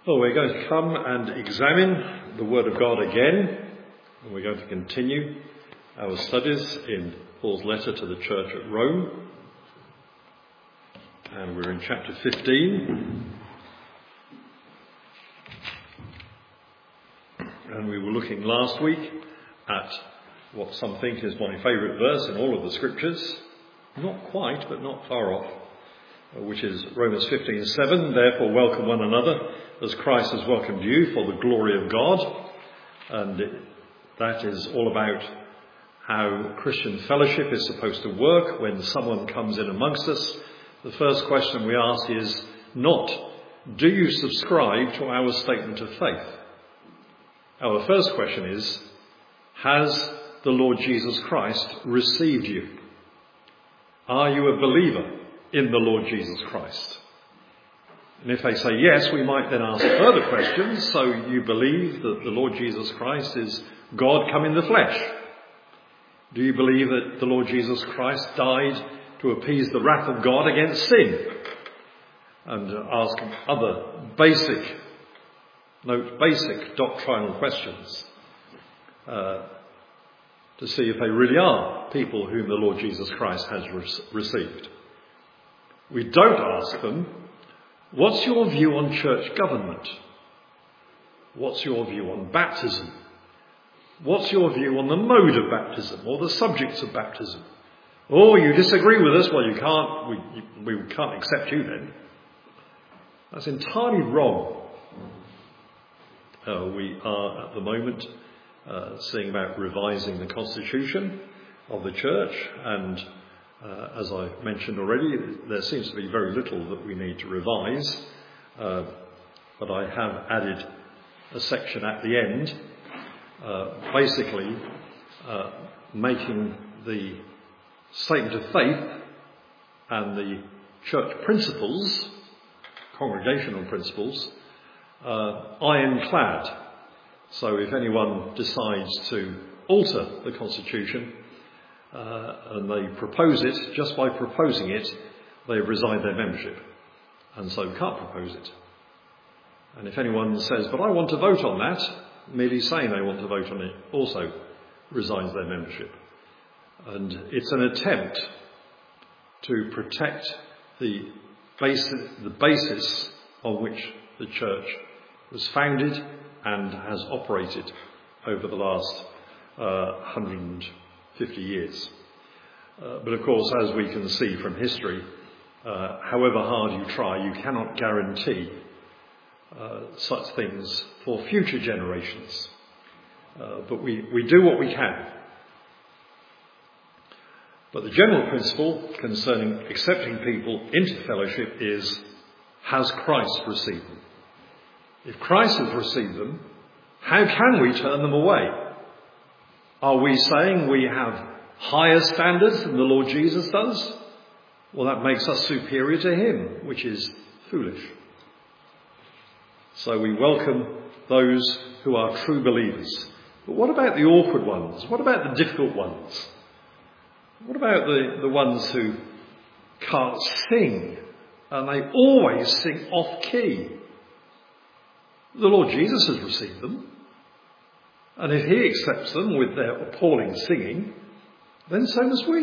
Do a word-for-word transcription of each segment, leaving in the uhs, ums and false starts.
Well, we're going to come and examine the Word of God again, and we're going to continue our studies in Paul's letter to the church at Rome. And we're in chapter fifteen. And we were looking last week at what some think is my favourite verse in all of the scriptures. Not quite, but not far off. Which is Romans fifteen seven. Therefore welcome one another as Christ has welcomed you for the glory of God. And it, that is all about how Christian fellowship is supposed to work when someone comes in amongst us. The first question we ask is not, do you subscribe to our statement of faith? Our first question is, has the Lord Jesus Christ received you? Are you a believer in the Lord Jesus Christ? And if they say yes, we might then ask further questions. So you believe that the Lord Jesus Christ is God come in the flesh? Do you believe that the Lord Jesus Christ died to appease the wrath of God against sin? And ask other basic, note basic doctrinal questions uh, to see if they really are people whom the Lord Jesus Christ has re- received. We don't ask them, what's your view on church government? What's your view on baptism? What's your view on the mode of baptism or the subjects of baptism? Oh, you disagree with us? Well, you can't, we, we can't accept you then. That's entirely wrong. Uh, we are at the moment uh, seeing about revising the constitution of the church, and Uh, as I mentioned already, there seems to be very little that we need to revise, uh, but I have added a section at the end, uh, basically uh, making the statement of faith and the church principles, congregational principles, uh, ironclad. So if anyone decides to alter the constitution, Uh, and they propose it, just by proposing it, they've resigned their membership, and so can't propose it. And if anyone says, but I want to vote on that, merely saying they want to vote on it also resigns their membership. And it's an attempt to protect the basis, the basis on which the church was founded and has operated over the last uh, hundred fifty years. Uh, but of course, as we can see from history, uh, however hard you try, you cannot guarantee uh, such things for future generations. Uh, but we, we do what we can. But the general principle concerning accepting people into fellowship is, has Christ received them? If Christ has received them, how can we turn them away? Are we saying we have higher standards than the Lord Jesus does? Well, that makes us superior to him, which is foolish. So we welcome those who are true believers. But what about the awkward ones? What about the difficult ones? What about the, the ones who can't sing and they always sing off key? The Lord Jesus has received them. And if he accepts them with their appalling singing, then so must we.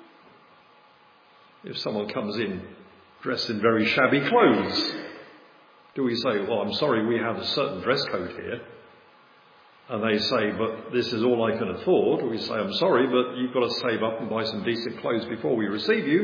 If someone comes in dressed in very shabby clothes, do we say, well, I'm sorry, we have a certain dress code here? And they say, but this is all I can afford. Or we say, I'm sorry, but you've got to save up and buy some decent clothes before we receive you.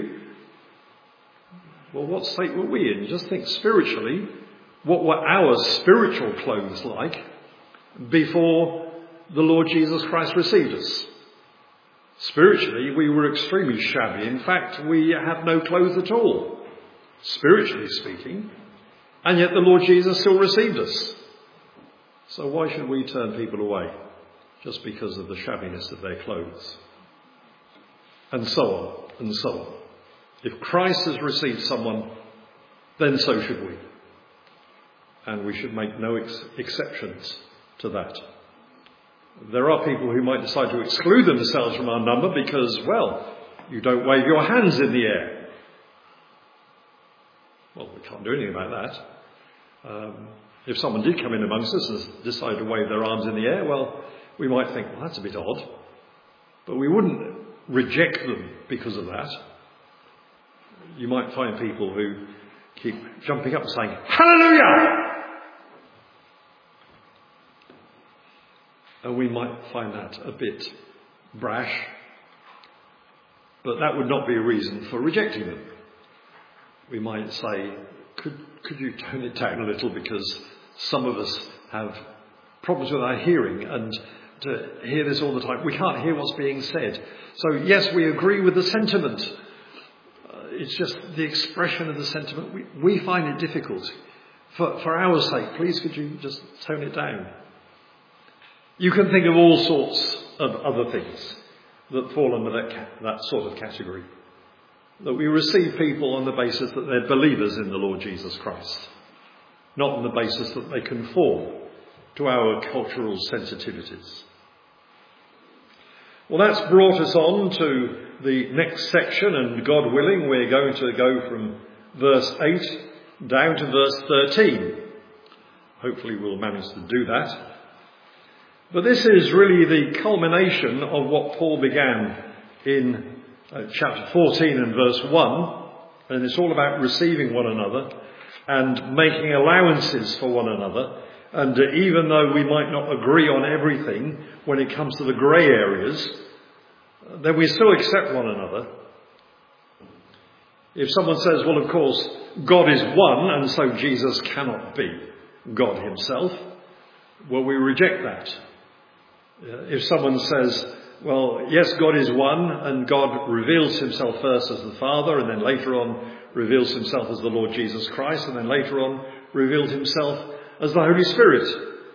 Well, what state were we in? Just think spiritually, what were our spiritual clothes like before the Lord Jesus Christ received us? Spiritually, we were extremely shabby. In fact, we had no clothes at all, spiritually speaking, and yet the Lord Jesus still received us. So why should we turn people away just because of the shabbiness of their clothes? And so on, and so on. If Christ has received someone, then so should we. And we should make no ex- exceptions to that. There are people who might decide to exclude themselves from our number because, well, you don't wave your hands in the air. Well, we can't do anything about that. Um, If someone did come in amongst us and decided to wave their arms in the air, well, we might think, well, that's a bit odd. But we wouldn't reject them because of that. You might find people who keep jumping up and saying, "Hallelujah!" And we might find that a bit brash, but that would not be a reason for rejecting them. We might say, could, could you tone it down a little, because some of us have problems with our hearing, and to hear this all the time, we can't hear what's being said. So yes, we agree with the sentiment. Uh, it's just the expression of the sentiment. We, we find it difficult. For, for our sake, please could you just tone it down? You can think of all sorts of other things that fall under that, that sort of category. That we receive people on the basis that they're believers in the Lord Jesus Christ, not on the basis that they conform to our cultural sensitivities. Well, that's brought us on to the next section, and God willing, we're going to go from verse eight down to verse thirteen. Hopefully we'll manage to do that. But this is really the culmination of what Paul began in uh, chapter fourteen and verse one, and it's all about receiving one another and making allowances for one another. And uh, even though we might not agree on everything when it comes to the grey areas, uh, then we still accept one another. If someone says, well, of course, God is one, and so Jesus cannot be God himself, well, we reject that. If someone says, well, yes, God is one, and God reveals himself first as the Father, and then later on reveals himself as the Lord Jesus Christ, and then later on revealed himself as the Holy Spirit.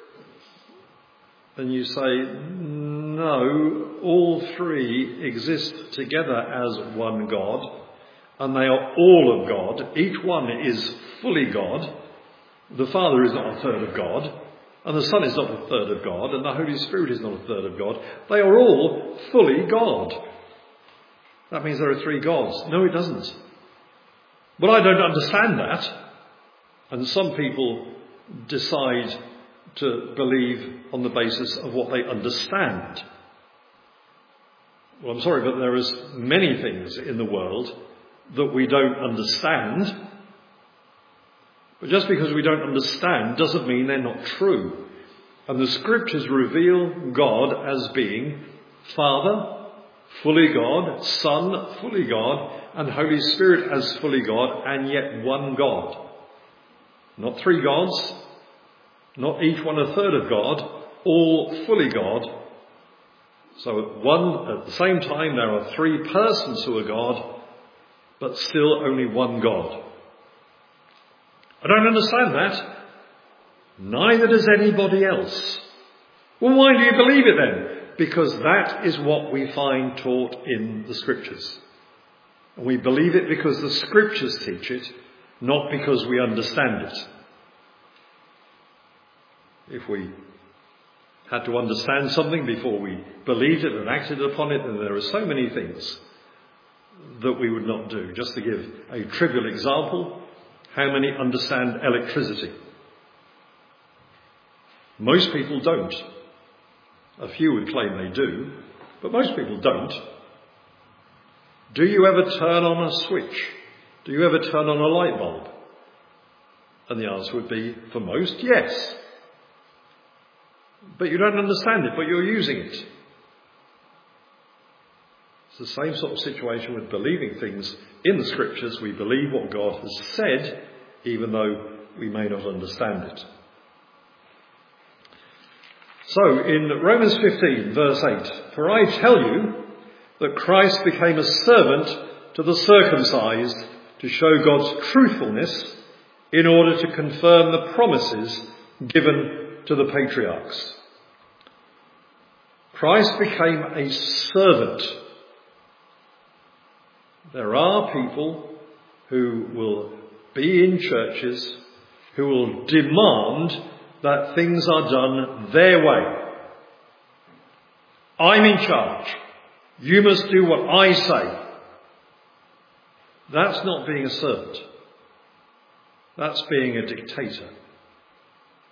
And you say, no, all three exist together as one God, and they are all of God. Each one is fully God. The Father is not a third of God, and the Son is not a third of God, and the Holy Spirit is not a third of God. They are all fully God. That means there are three gods. No, it doesn't. But I don't understand that. And some people decide to believe on the basis of what they understand. Well, I'm sorry, but there is many things in the world that we don't understand. But just because we don't understand doesn't mean they're not true. And the scriptures reveal God as being Father, fully God, Son, fully God, and Holy Spirit as fully God, and yet one God. Not three gods, not each one a third of God, all fully God. So at one, at the same time, there are three persons who are God, but still only one God. I don't understand that. Neither does anybody else. Well, why do you believe it then? Because that is what we find taught in the scriptures. And we believe it because the scriptures teach it, not because we understand it. If we had to understand something before we believed it and acted upon it, then there are so many things that we would not do. Just to give a trivial example, how many understand electricity? Most people don't. A few would claim they do, but most people don't. Do you ever turn on a switch? Do you ever turn on a light bulb? And the answer would be, for most, yes. But you don't understand it, but you're using it. It's the same sort of situation with believing things in the scriptures. We believe what God has said, even though we may not understand it. So, in Romans fifteen, verse eight, for I tell you that Christ became a servant to the circumcised to show God's truthfulness in order to confirm the promises given to the patriarchs. Christ became a servant. There are people who will be in churches who will demand that things are done their way. I'm in charge. You must do what I say. That's not being a servant. That's being a dictator.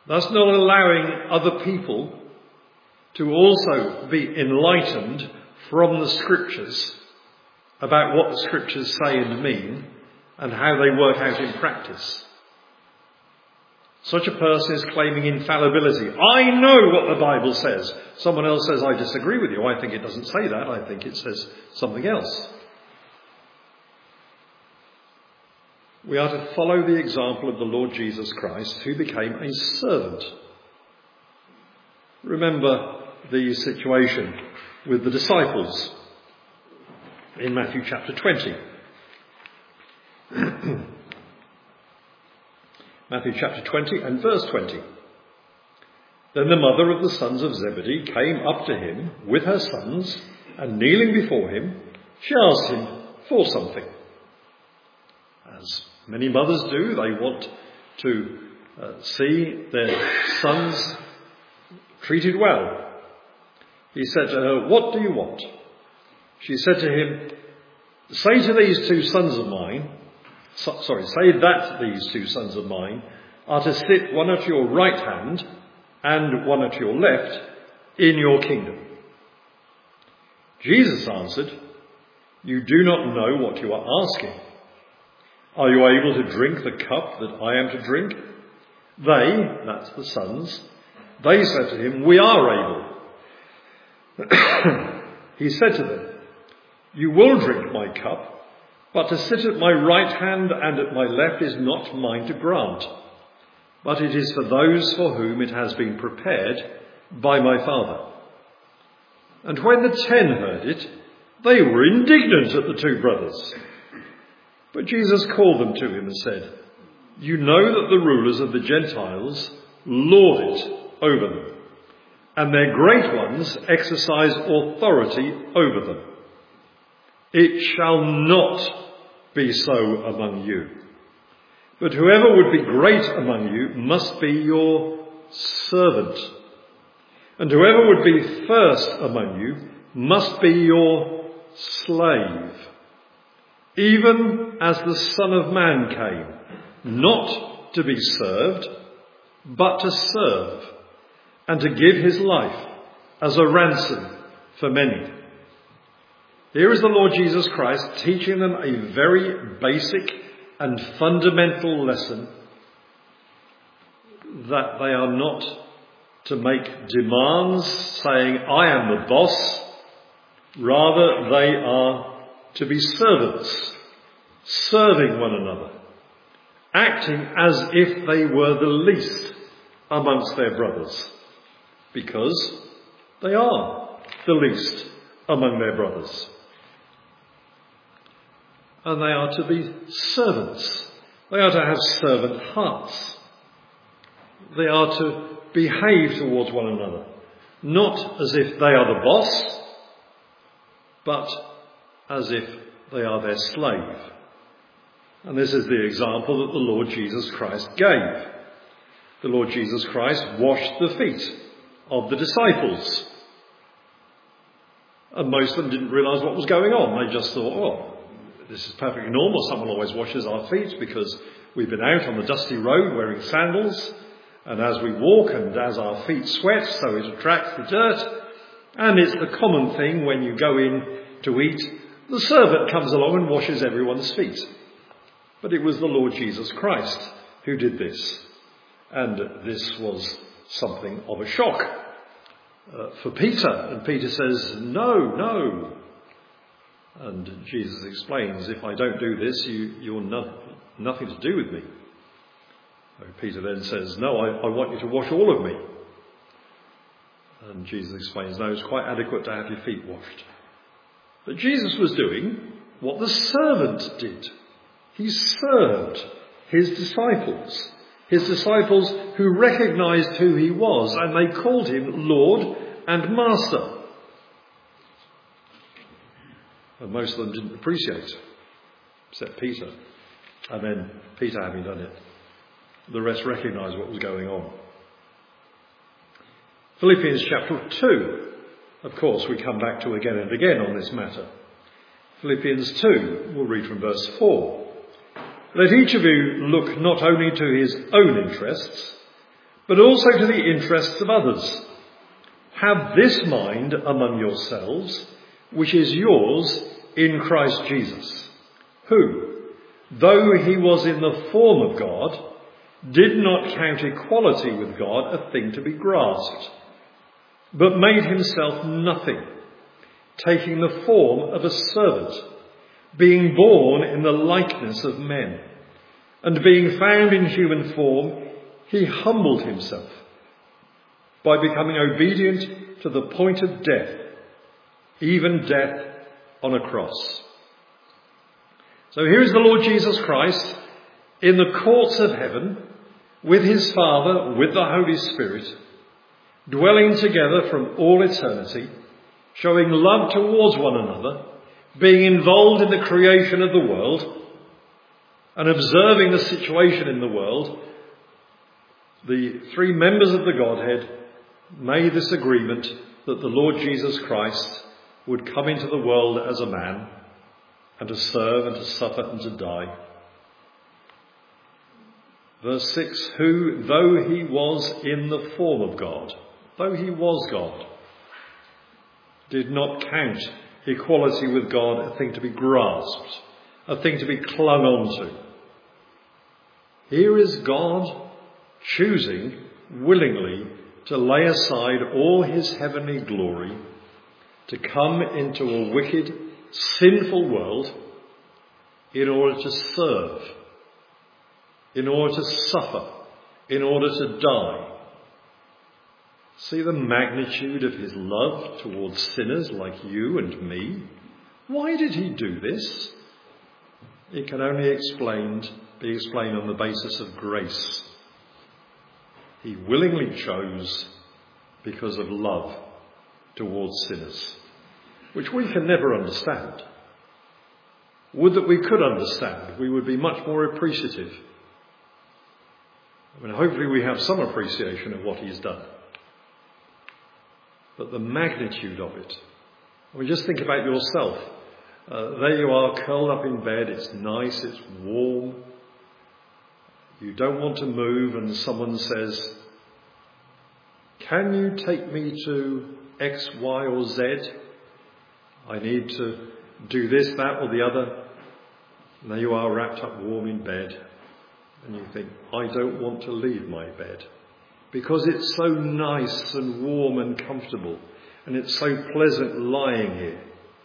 Thus not allowing other people to also be enlightened from the Scriptures about what the Scriptures say and mean and how they work out in practice. Such a person is claiming infallibility. I know what the Bible says. Someone else says, I disagree with you. I think it doesn't say that. I think it says something else. We are to follow the example of the Lord Jesus Christ, who became a servant. Remember the situation with the disciples in Matthew chapter twenty. Matthew chapter twenty and verse twenty. Then the mother of the sons of Zebedee came up to him with her sons, and kneeling before him, she asked him for something. As many mothers do, they want to uh, see their sons treated well. He said to her, what do you want? She said to him, say to these two sons of mine, so, sorry, say that these two sons of mine are to sit one at your right hand and one at your left in your kingdom. Jesus answered, you do not know what you are asking. Are you able to drink the cup that I am to drink? They, that's the sons, they said to him, we are able. He said to them, you will drink my cup, but to sit at my right hand and at my left is not mine to grant, but it is for those for whom it has been prepared by my Father. And when the ten heard it, they were indignant at the two brothers. But Jesus called them to him and said, you know that the rulers of the Gentiles lord it over them, and their great ones exercise authority over them. It shall not be so among you. But whoever would be great among you must be your servant. And whoever would be first among you must be your slave. Even as the Son of Man came, not to be served, but to serve, and to give his life as a ransom for many. Here is the Lord Jesus Christ teaching them a very basic and fundamental lesson that they are not to make demands saying, I am the boss. Rather, they are to be servants, serving one another, acting as if they were the least amongst their brothers, because they are the least among their brothers. And they are to be servants. They are to have servant hearts. They are to behave towards one another, not as if they are the boss, but as if they are their slave. And this is the example that the Lord Jesus Christ gave. The Lord Jesus Christ washed the feet of the disciples. And most of them didn't realise what was going on. They just thought, oh, this is perfectly normal. Someone always washes our feet because we've been out on the dusty road wearing sandals. And as we walk and as our feet sweat, so it attracts the dirt. And it's the common thing when you go in to eat, the servant comes along and washes everyone's feet. But it was the Lord Jesus Christ who did this. And this was something of a shock uh, for Peter. And Peter says, no, no. And Jesus explains, if I don't do this, you, you're no, nothing to do with me. And Peter then says, no, I, I want you to wash all of me. And Jesus explains, no, it's quite adequate to have your feet washed. But Jesus was doing what the servant did. He served his disciples. His disciples who recognised who he was, and they called him Lord and Master. And most of them didn't appreciate, except Peter. And then Peter having done it, the rest recognised what was going on. Philippians chapter two, of course, we come back to again and again on this matter. Philippians two, we'll read from verse four. Let each of you look not only to his own interests, but also to the interests of others. Have this mind among yourselves, which is yours in Christ Jesus, who, though he was in the form of God, did not count equality with God a thing to be grasped, but made himself nothing, taking the form of a servant, being born in the likeness of men, and being found in human form, he humbled himself by becoming obedient to the point of death, even death on a cross. So here is the Lord Jesus Christ in the courts of heaven with his Father, with the Holy Spirit, dwelling together from all eternity, showing love towards one another, being involved in the creation of the world, and observing the situation in the world. The three members of the Godhead made this agreement that the Lord Jesus Christ would come into the world as a man, and to serve and to suffer and to die. Verse six, who, though he was in the form of God, though he was God, did not count equality with God a thing to be grasped, a thing to be clung on to. Here is God choosing willingly to lay aside all his heavenly glory to come into a wicked, sinful world in order to serve, in order to suffer, in order to die. See the magnitude of his love towards sinners like you and me? Why did he do this? It can only explained, be explained on the basis of grace. He willingly chose because of love towards sinners, which we can never understand. Would that we could understand. We would be much more appreciative. I mean, hopefully we have some appreciation of what he's done. But the magnitude of it. I mean, just think about yourself. Uh, there you are, curled up in bed. It's nice, it's warm. You don't want to move, and someone says, can you take me to X, Y, or Z? I need to do this, that, or the other. And there you are, wrapped up warm in bed. And you think, I don't want to leave my bed, because it's so nice and warm and comfortable, and it's so pleasant lying here.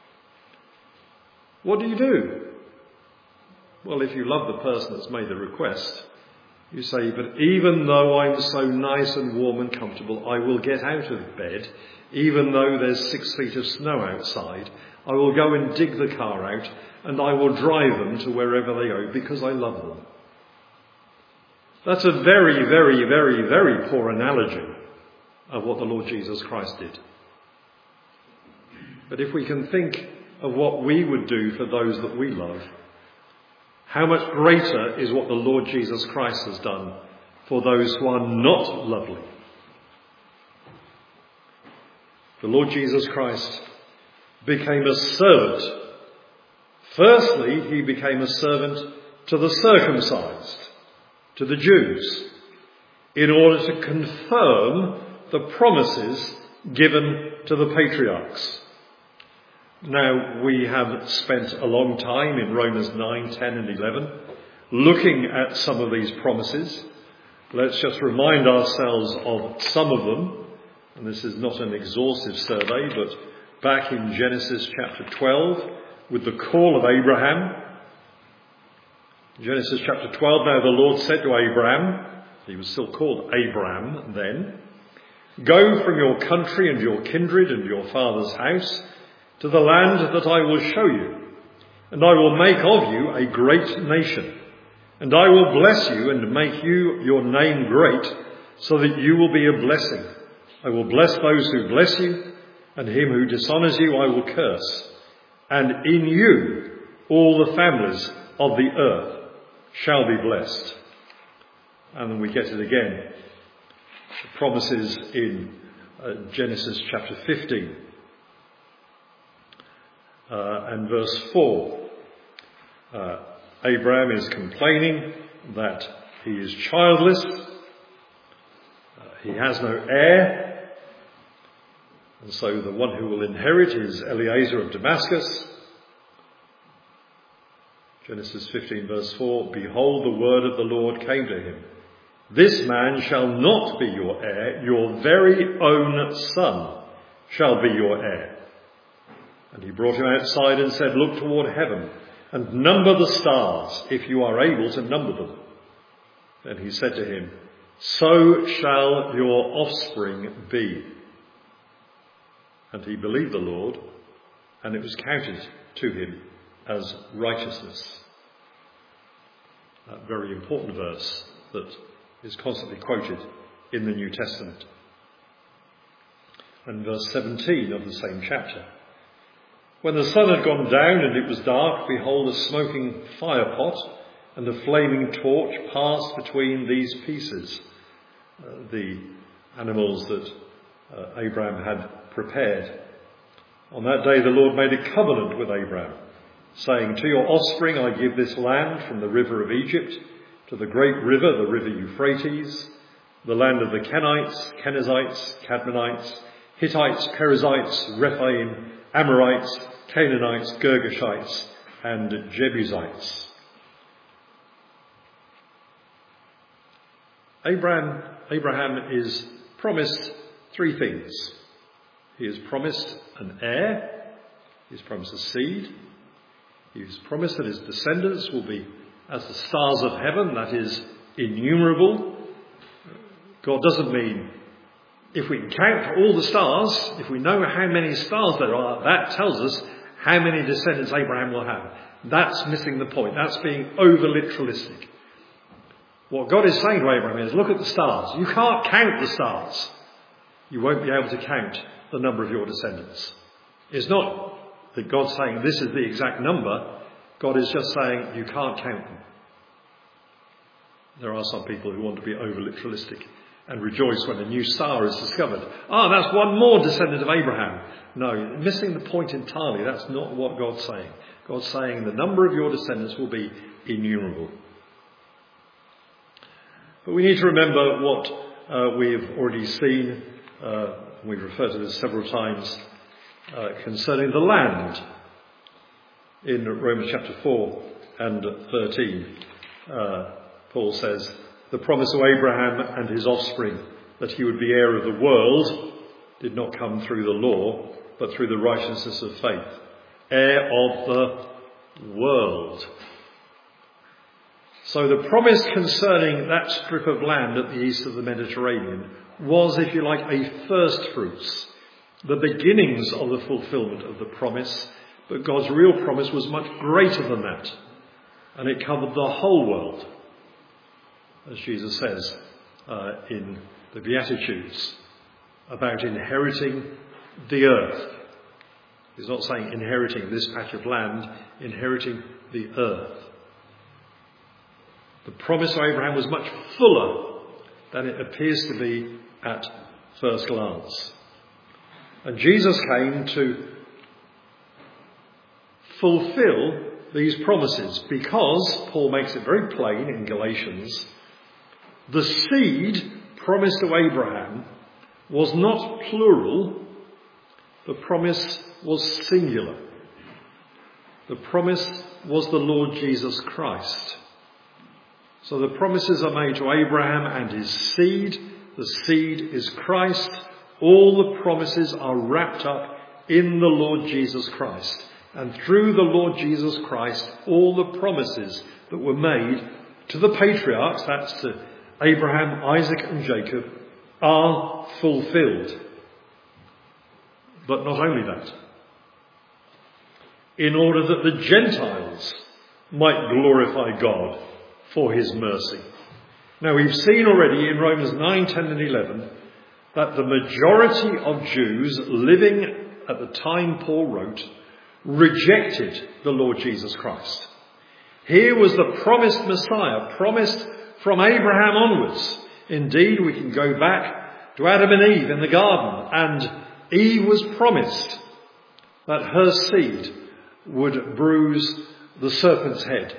What do you do? Well, if you love the person that's made the request, you say, but even though I'm so nice and warm and comfortable, I will get out of bed. Even though there's six feet of snow outside, I will go and dig the car out, and I will drive them to wherever they go, because I love them. That's a very, very, very, very poor analogy of what the Lord Jesus Christ did. But if we can think of what we would do for those that we love, how much greater is what the Lord Jesus Christ has done for those who are not lovely. The Lord Jesus Christ became a servant. Firstly, he became a servant to the circumcised, to the Jews, in order to confirm the promises given to the patriarchs. Now, we have spent a long time in Romans nine, ten and eleven looking at some of these promises. Let's just remind ourselves of some of them. And this is not an exhaustive survey, but back in Genesis chapter twelve, with the call of Abraham. Genesis chapter twelve, now the Lord said to Abraham, he was still called Abram then, go from your country and your kindred and your father's house to the land that I will show you, and I will make of you a great nation, and I will bless you and make you your name great, so that you will be a blessing. I will bless those who bless you, and him who dishonours you I will curse. And in you all the families of the earth shall be blessed. And then we get it again. The promises in uh, Genesis chapter fifteen uh, and verse four. Uh, Abraham is complaining that he is childless, he has no heir, and so the one who will inherit is Eliezer of Damascus. Genesis fifteen verse four, behold, the word of the Lord came to him. This man shall not be your heir, your very own son shall be your heir. And he brought him outside and said, look toward heaven and number the stars, if you are able to number them. Then he said to him, so shall your offspring be. And he believed the Lord, and it was counted to him as righteousness. That very important verse that is constantly quoted in the New Testament. And verse seventeen of the same chapter. When the sun had gone down and it was dark, behold, a smoking fire pot and a flaming torch passed between these pieces, uh, the animals that uh, Abraham had prepared. On that day the Lord made a covenant with Abraham, saying, to your offspring I give this land from the river of Egypt to the great river, the river Euphrates, the land of the Kenites, Kenizzites, Cadmonites, Hittites, Perizzites, Rephaim, Amorites, Canaanites, Girgashites, and Jebusites. Abraham, Abraham is promised three things. He is promised an heir, he is promised a seed, he is promised that his descendants will be as the stars of heaven, that is, innumerable. God doesn't mean if we can count all the stars, if we know how many stars there are, that tells us how many descendants Abraham will have. That's missing the point. That's being over-literalistic. What God is saying to Abraham is, look at the stars. You can't count the stars. You won't be able to count the number of your descendants. It's not that God's saying this is the exact number. God is just saying you can't count them. There are some people who want to be over-literalistic and rejoice when a new star is discovered. Ah, that's one more descendant of Abraham. No, missing the point entirely. That's not what God's saying. God's saying the number of your descendants will be innumerable. But we need to remember what uh, we've already seen. Uh, we've referred to this several times uh, concerning the land. In Romans chapter four and thirteen, uh, Paul says, the promise of Abraham and his offspring that he would be heir of the world did not come through the law, but through the righteousness of faith. Heir of the world. So the promise concerning that strip of land at the east of the Mediterranean was, if you like, a first fruits, the beginnings of the fulfillment of the promise. But God's real promise was much greater than that, and it covered the whole world, as Jesus says uh, in the Beatitudes about inheriting the earth. He's not saying inheriting this patch of land, inheriting the earth. The promise of Abraham was much fuller than it appears to be at first glance. And Jesus came to fulfill these promises because, Paul makes it very plain in Galatians, the seed promised to Abraham was not plural, the promise was singular. The promise was the Lord Jesus Christ. So the promises are made to Abraham and his seed. The seed is Christ. All the promises are wrapped up in the Lord Jesus Christ. And through the Lord Jesus Christ, all the promises that were made to the patriarchs, that's to Abraham, Isaac and Jacob, are fulfilled. But not only that. In order that the Gentiles might glorify God for his mercy. Now we've seen already in Romans nine, ten and eleven that the majority of Jews living at the time Paul wrote rejected the Lord Jesus Christ. Here was the promised Messiah, promised from Abraham onwards. Indeed, we can go back to Adam and Eve in the garden, and Eve was promised that her seed would bruise the serpent's head.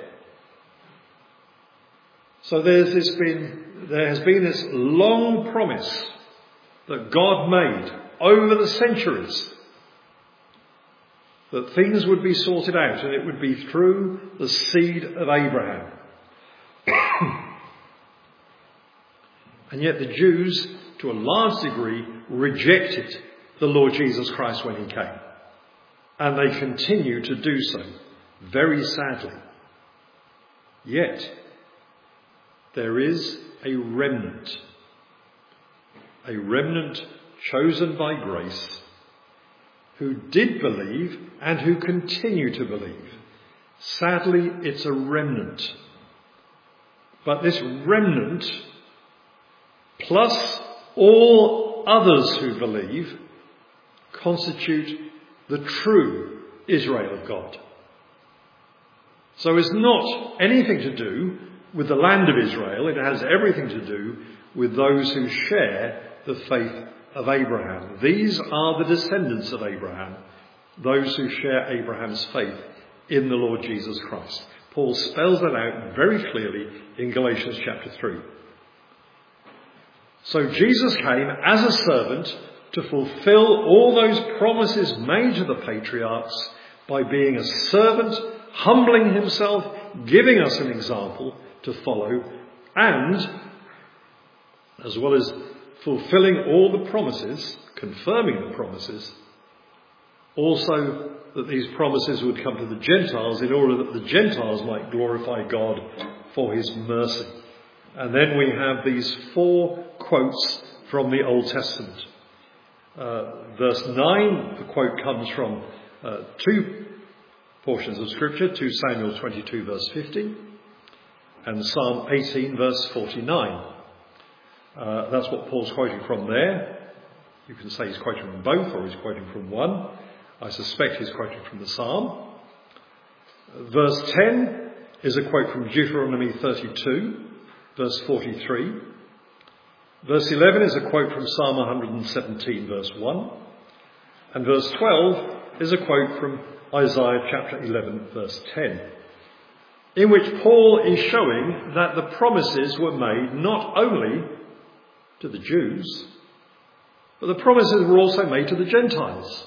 So there's this been, there has been this long promise that God made over the centuries, that things would be sorted out, and it would be through the seed of Abraham. And yet the Jews, to a large degree, rejected the Lord Jesus Christ when he came. And they continue to do so, very sadly. Yet, there is a remnant. A remnant chosen by grace, who did believe and who continue to believe. Sadly, it's a remnant. But this remnant, plus all others who believe, constitute the true Israel of God. So it's not anything to do with the land of Israel. It has everything to do with those who share the faith of Abraham. These are the descendants of Abraham, those who share Abraham's faith in the Lord Jesus Christ. Paul spells that out very clearly in Galatians chapter three. So Jesus came as a servant to fulfill all those promises made to the patriarchs by being a servant, humbling himself, giving us an example to follow, and, as well as fulfilling all the promises, confirming the promises, also that these promises would come to the Gentiles in order that the Gentiles might glorify God for his mercy. And then we have these four quotes from the Old Testament. Uh, verse nine, the quote comes from uh, two portions of Scripture, Second Samuel twenty-two verse fifty and Psalm eighteen verse forty-nine. Uh, that's what Paul's quoting from there. You can say he's quoting from both or he's quoting from one. I suspect he's quoting from the Psalm. Verse ten is a quote from Deuteronomy thirty-two verse forty-three. Verse eleven is a quote from Psalm one seventeen verse one. And verse twelve is a quote from Isaiah chapter eleven verse ten, in which Paul is showing that the promises were made not only to the Jews, but the promises were also made to the Gentiles.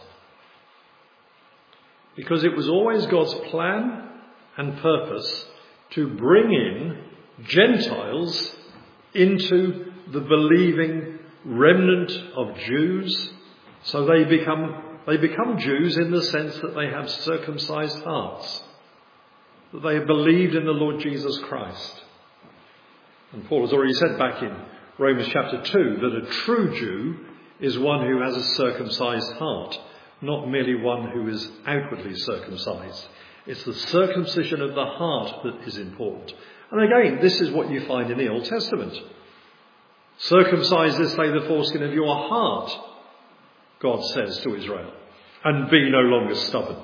Because it was always God's plan and purpose to bring in Gentiles into the believing remnant of Jews, so they become they become Jews in the sense that they have circumcised hearts, that they have believed in the Lord Jesus Christ. And Paul has already said back in Romans chapter two that a true Jew is one who has a circumcised heart, not merely one who is outwardly circumcised. It's the circumcision of the heart that is important. And again, this is what you find in the Old Testament. Circumcise this day the foreskin of your heart, God says to Israel, and be no longer stubborn.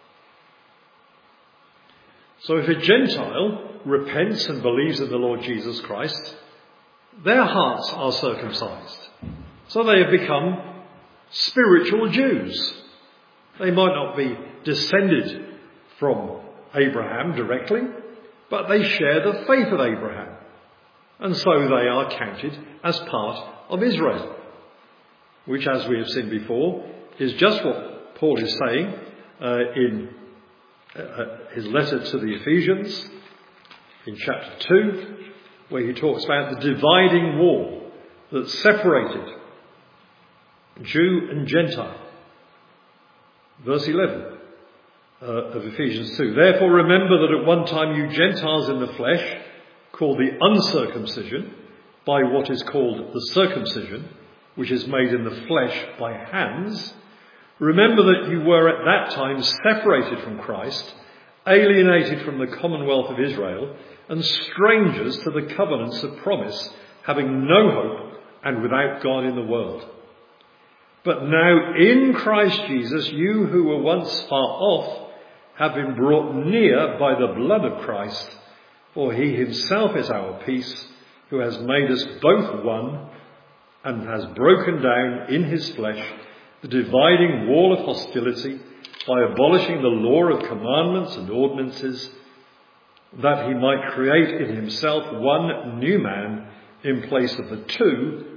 So if a Gentile repents and believes in the Lord Jesus Christ, their hearts are circumcised. So they have become spiritual Jews. They might not be descended from Abraham directly, but they share the faith of Abraham. And so they are counted as part of Israel, which, as we have seen before, is just what Paul is saying uh, in uh, his letter to the Ephesians in chapter two, where he talks about the dividing wall that separated Jew and Gentile. Verse eleven uh, of Ephesians two. Therefore remember that at one time you Gentiles in the flesh, called the uncircumcision, by what is called the circumcision, which is made in the flesh by hands, remember that you were at that time separated from Christ, alienated from the commonwealth of Israel, and strangers to the covenants of promise, having no hope and without God in the world. But now in Christ Jesus, you who were once far off have been brought near by the blood of Christ, for he himself is our peace, who has made us both one and has broken down in his flesh the dividing wall of hostility by abolishing the law of commandments and ordinances, that he might create in himself one new man in place of the two,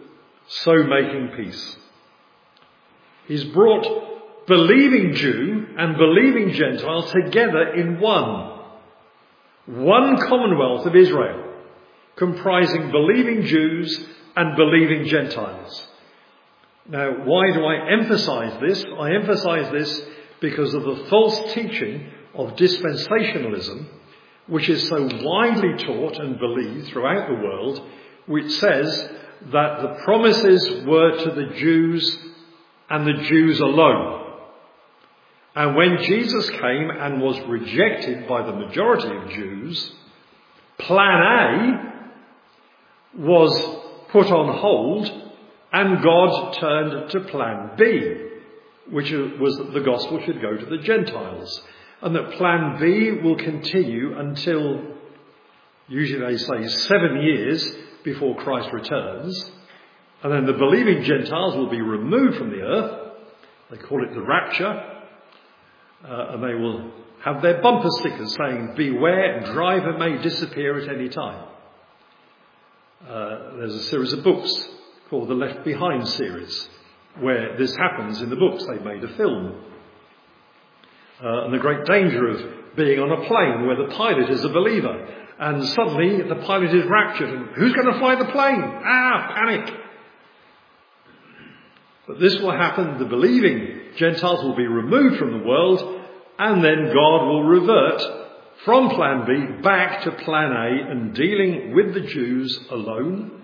so making peace. He's brought believing Jew and believing Gentile together in one. One commonwealth of Israel, comprising believing Jews and believing Gentiles. Now, why do I emphasize this? I emphasize this because of the false teaching of dispensationalism, which is so widely taught and believed throughout the world, which says that the promises were to the Jews and the Jews alone. And when Jesus came and was rejected by the majority of Jews, plan A was put on hold and God turned to plan B, which was that the gospel should go to the Gentiles. And that plan B will continue until, usually they say, seven years before Christ returns. And then the believing Gentiles will be removed from the earth. They call it the rapture. Uh, and they will have their bumper stickers saying, beware, driver may disappear at any time. Uh, there's a series of books called the Left Behind series, where this happens in the books. They made a film. Uh, and the great danger of being on a plane where the pilot is a believer, and suddenly the pilot is raptured, and who's going to fly the plane? Ah, panic! But this will happen. The believing Gentiles will be removed from the world, and then God will revert from plan B back to plan A and dealing with the Jews alone.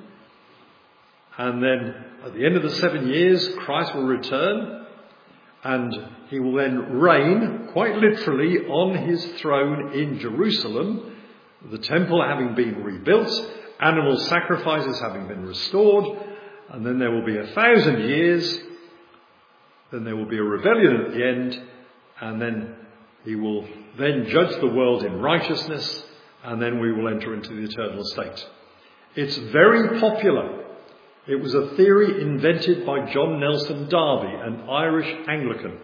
And then at the end of the seven years, Christ will return, and he will then reign, quite literally, on his throne in Jerusalem, the temple having been rebuilt, animal sacrifices having been restored, and then there will be a thousand years, then there will be a rebellion at the end, and then he will then judge the world in righteousness, and then we will enter into the eternal state. It's very popular. It was a theory invented by John Nelson Darby, an Irish Anglican.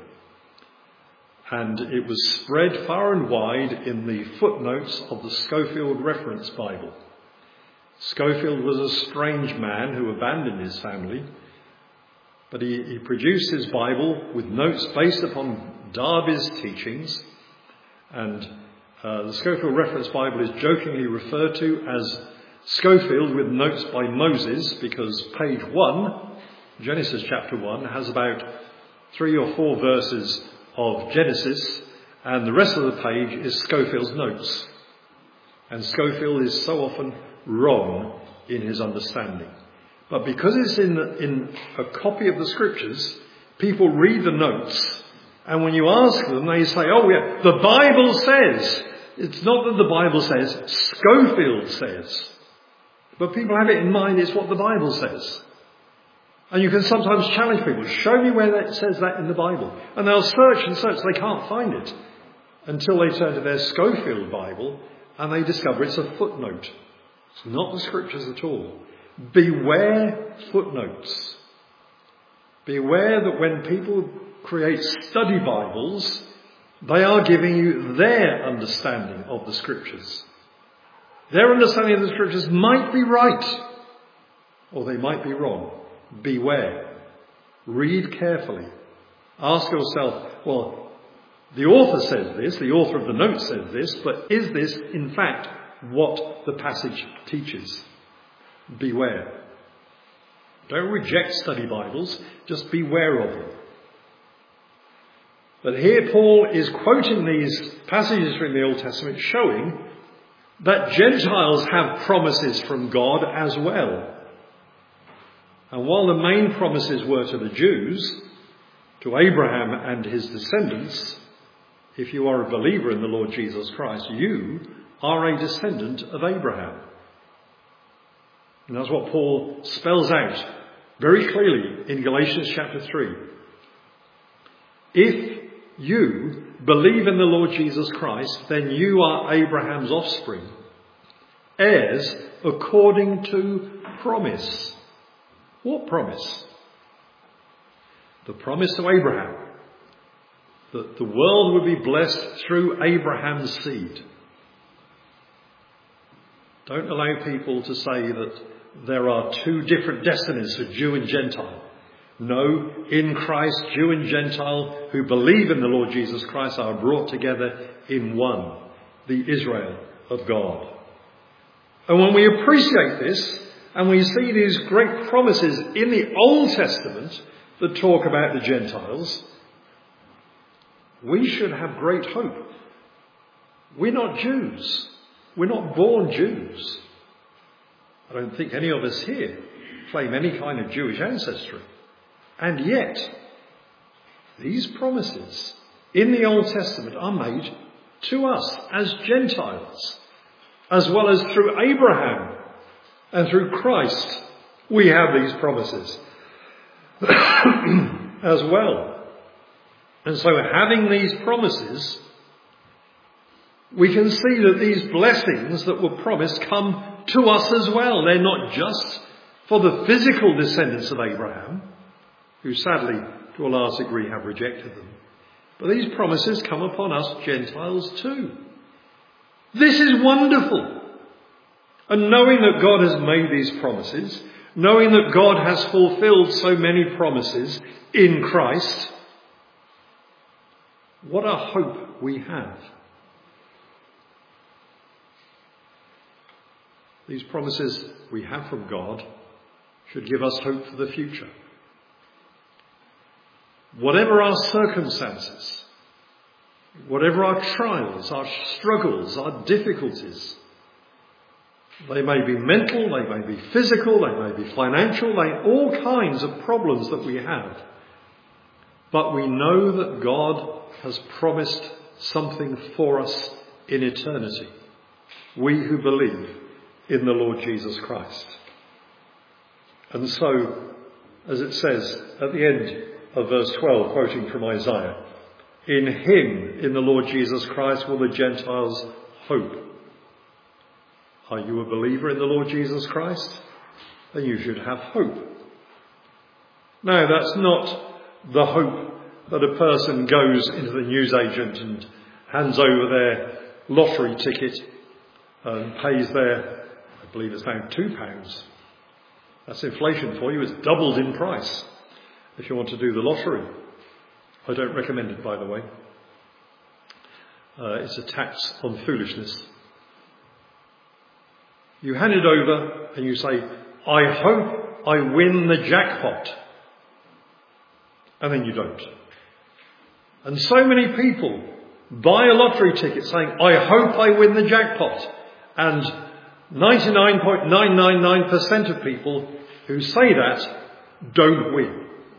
And it was spread far and wide in the footnotes of the Schofield Reference Bible. Schofield was a strange man who abandoned his family, but he, he produced his Bible with notes based upon Darby's teachings, and uh, the Schofield Reference Bible is jokingly referred to as Schofield with notes by Moses, because page one, Genesis chapter one, has about three or four verses of Genesis, and the rest of the page is Schofield's notes. And Schofield is so often wrong in his understanding. But because it's in, in a copy of the scriptures, people read the notes, and when you ask them, they say, oh yeah, the Bible says. It's not that the Bible says, Schofield says. But people have it in mind, it's what the Bible says. And you can sometimes challenge people, show me where it says that in the Bible. And they'll search and search, they can't find it until they turn to their Schofield Bible and they discover it's a footnote. It's not the scriptures at all. Beware footnotes. Beware that when people create study Bibles, they are giving you their understanding of the scriptures. Their understanding of the scriptures might be right, or they might be wrong. Beware. Read carefully. Ask yourself, well, the author says this, the author of the note says this, but is this in fact what the passage teaches? Beware. Don't reject study Bibles, just beware of them. But here Paul is quoting these passages from the Old Testament showing that Gentiles have promises from God as well. And while the main promises were to the Jews, to Abraham and his descendants, if you are a believer in the Lord Jesus Christ, you are a descendant of Abraham. And that's what Paul spells out very clearly in Galatians chapter three. If you believe in the Lord Jesus Christ, then you are Abraham's offspring, heirs according to promise. What promise? The promise to Abraham that the world would be blessed through Abraham's seed. Don't allow people to say that there are two different destinies for Jew and Gentile. No, in Christ, Jew and Gentile who believe in the Lord Jesus Christ are brought together in one, the Israel of God. And when we appreciate this, and we see these great promises in the Old Testament that talk about the Gentiles, we should have great hope. We're not Jews. We're not born Jews. I don't think any of us here claim any kind of Jewish ancestry. And yet, these promises in the Old Testament are made to us as Gentiles, as well as through Abraham and through Christ. We have these promises as well. And so having these promises, we can see that these blessings that were promised come to us as well. They're not just for the physical descendants of Abraham, who sadly, to a large degree, have rejected them. But these promises come upon us Gentiles too. This is wonderful. And knowing that God has made these promises, knowing that God has fulfilled so many promises in Christ, what a hope we have. These promises we have from God should give us hope for the future. Whatever our circumstances, whatever our trials, our struggles, our difficulties, they may be mental, they may be physical, they may be financial, they all kinds of problems that we have. But we know that God has promised something for us in eternity. We who believe in the Lord Jesus Christ. And so, as it says at the end of verse twelve, quoting from Isaiah, in him, in the Lord Jesus Christ, will the Gentiles hope. Are you a believer in the Lord Jesus Christ? Then you should have hope. Now, that's not the hope that a person goes into the newsagent and hands over their lottery ticket and pays their, I believe it's now two pounds. That's inflation for you. It's doubled in price if you want to do the lottery. I don't recommend it, by the way. Uh, it's a tax on foolishness. You hand it over and you say, I hope I win the jackpot. And then you don't. And so many people buy a lottery ticket saying, I hope I win the jackpot. And ninety-nine point nine nine nine percent of people who say that don't win.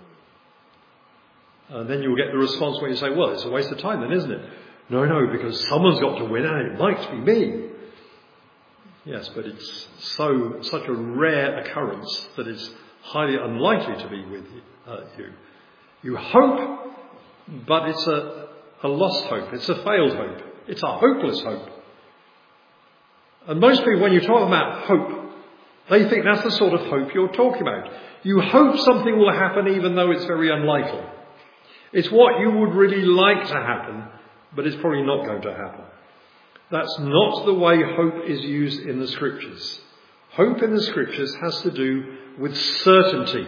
And then you'll get the response where you say, well, it's a waste of time then, isn't it? No, no, because someone's got to win and it might be me. Yes, but it's so such a rare occurrence that it's highly unlikely to be with you. Uh, you. you hope, but it's a, a lost hope. It's a failed hope. It's a hopeless hope. And most people, when you talk about hope, they think that's the sort of hope you're talking about. You hope something will happen even though it's very unlikely. It's what you would really like to happen, but it's probably not going to happen. That's not the way hope is used in the Scriptures. Hope in the Scriptures has to do with certainty.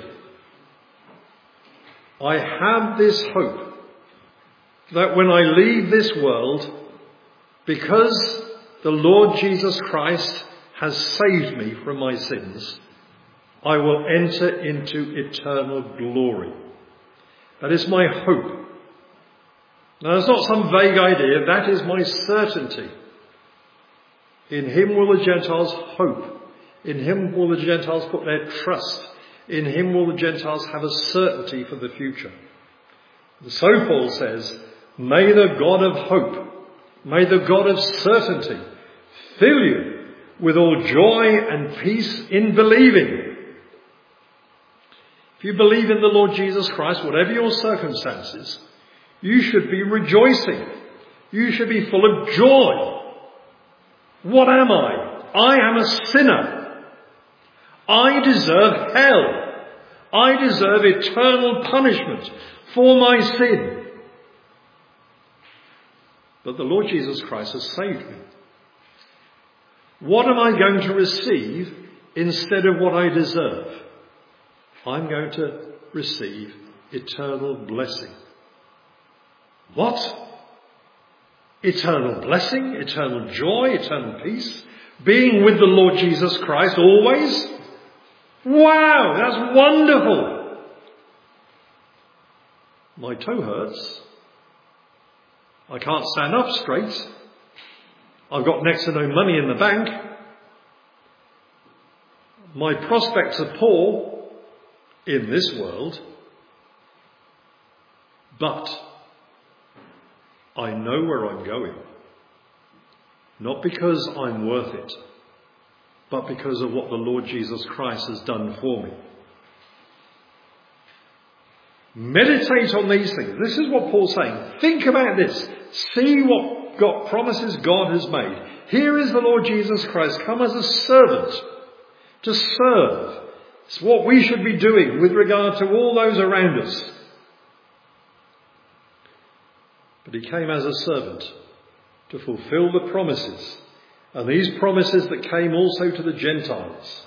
I have this hope that when I leave this world, because the Lord Jesus Christ has saved me from my sins, I will enter into eternal glory. That is my hope. Now, it's not some vague idea. That is my certainty. In him will the Gentiles hope. In him will the Gentiles put their trust. In him will the Gentiles have a certainty for the future. And so Paul says, may the God of hope, may the God of certainty fill you with all joy and peace in believing. If you believe in the Lord Jesus Christ, whatever your circumstances, you should be rejoicing. You should be full of joy. What am I? I am a sinner. I deserve hell. I deserve eternal punishment for my sin. But the Lord Jesus Christ has saved me. What am I going to receive instead of what I deserve, I'm going to receive eternal blessing. What? Eternal blessing, eternal joy, eternal peace? Being with the Lord Jesus Christ always? Wow, that's wonderful. My toe hurts. I can't stand up straight. I've got next to no money in the bank. My prospects are poor in this world. But I know where I'm going. Not because I'm worth it, but because of what the Lord Jesus Christ has done for me. Meditate on these things. This is what Paul's saying. Think about this. See what God promises God has made. Here is the Lord Jesus Christ come as a servant to serve. It's what we should be doing with regard to all those around us. But he came as a servant to fulfill the promises, and these promises that came also to the Gentiles.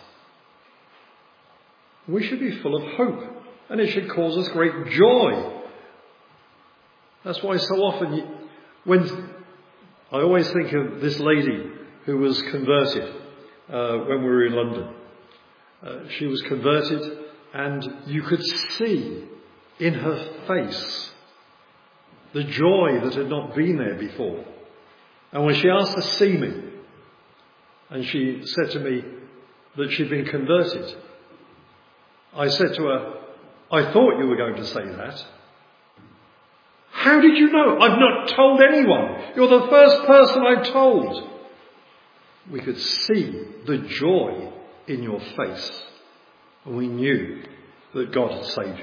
We should be full of hope, and it should cause us great joy. That's why so often, when I always think of this lady who was converted uh, when we were in London. Uh, she was converted, and you could see in her face the joy that had not been there before. And when she asked to see me, and she said to me that she'd been converted, I said to her, I thought you were going to say that. How did you know? I've not told anyone. You're the first person I've told. We could see the joy in your face, and we knew that God had saved you.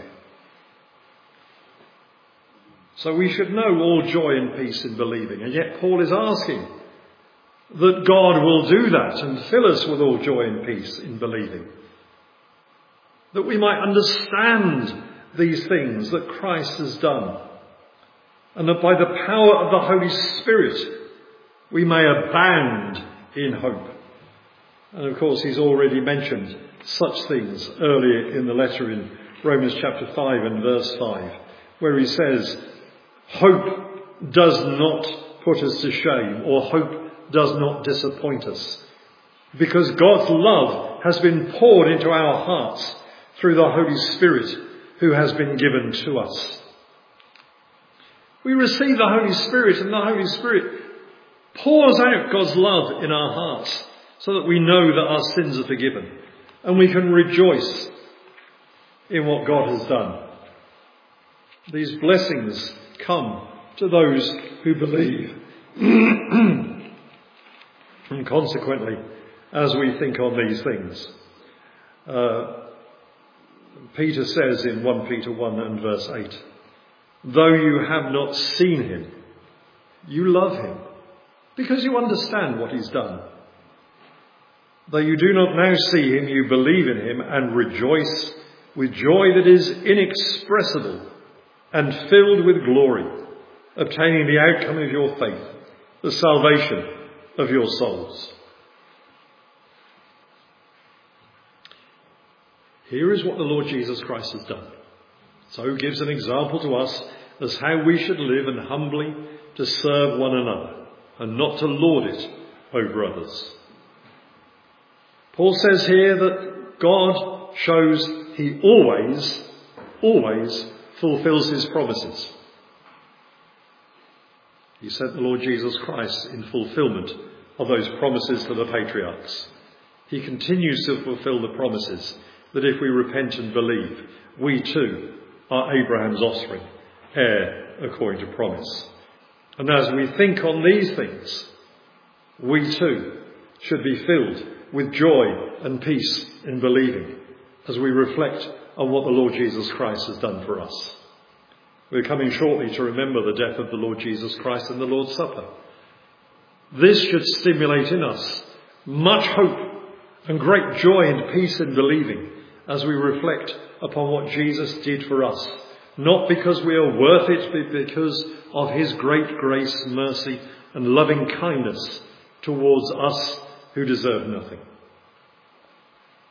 So we should know all joy and peace in believing. And yet Paul is asking that God will do that and fill us with all joy and peace in believing. That we might understand these things that Christ has done. And that by the power of the Holy Spirit we may abound in hope. And of course he's already mentioned such things earlier in the letter in Romans chapter five and verse five, where he says, hope does not put us to shame, or hope does not disappoint us, because God's love has been poured into our hearts through the Holy Spirit who has been given to us. We receive the Holy Spirit, and the Holy Spirit pours out God's love in our hearts so that we know that our sins are forgiven, and we can rejoice in what God has done. These blessings come to those who believe. And consequently, as we think on these things, uh, Peter says in First Peter one and verse eight, though you have not seen him, you love him, because you understand what he's done. Though you do not now see him, you believe in him and rejoice with joy that is inexpressible and filled with glory, obtaining the outcome of your faith, the salvation of your souls. Here is what the Lord Jesus Christ has done. So he gives an example to us as how we should live, and humbly to serve one another and not to lord it over others. Paul says here that God shows he always, always fulfills his promises. He sent the Lord Jesus Christ in fulfillment of those promises to the patriarchs. He continues to fulfill the promises that if we repent and believe, we too are Abraham's offspring, heir according to promise. And as we think on these things, we too should be filled with joy and peace in believing as we reflect on what the Lord Jesus Christ has done for us. We're coming shortly to remember the death of the Lord Jesus Christ and the Lord's Supper. This should stimulate in us much hope and great joy and peace in believing as we reflect upon what Jesus did for us, not because we are worth it, but because of his great grace, mercy and loving kindness towards us who deserve nothing.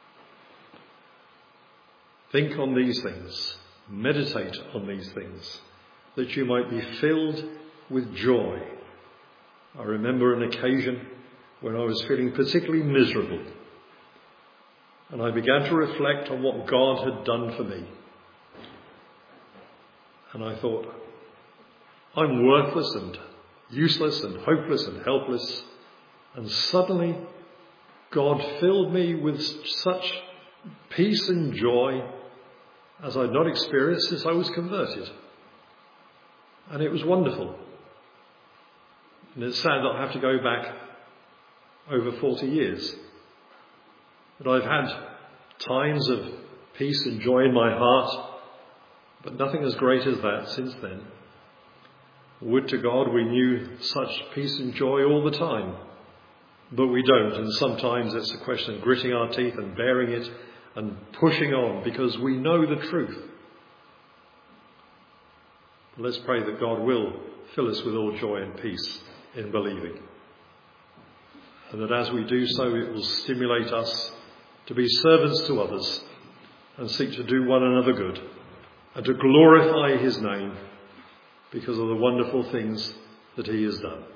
Think on these things, meditate on these things, that you might be filled with joy. I remember an occasion when I was feeling particularly miserable, and I began to reflect on what God had done for me. And I thought, I'm worthless and useless and hopeless and helpless. And suddenly God filled me with such peace and joy as I'd not experienced since I was converted. And it was wonderful. And it's sad that I have to go back over forty years. But I've had times of peace and joy in my heart, but nothing as great as that since then. Would to God we knew such peace and joy all the time. But we don't, and sometimes it's a question of gritting our teeth and bearing it and pushing on because we know the truth. Let's pray that God will fill us with all joy and peace in believing. And that as we do so, it will stimulate us to be servants to others and seek to do one another good and to glorify his name because of the wonderful things that he has done.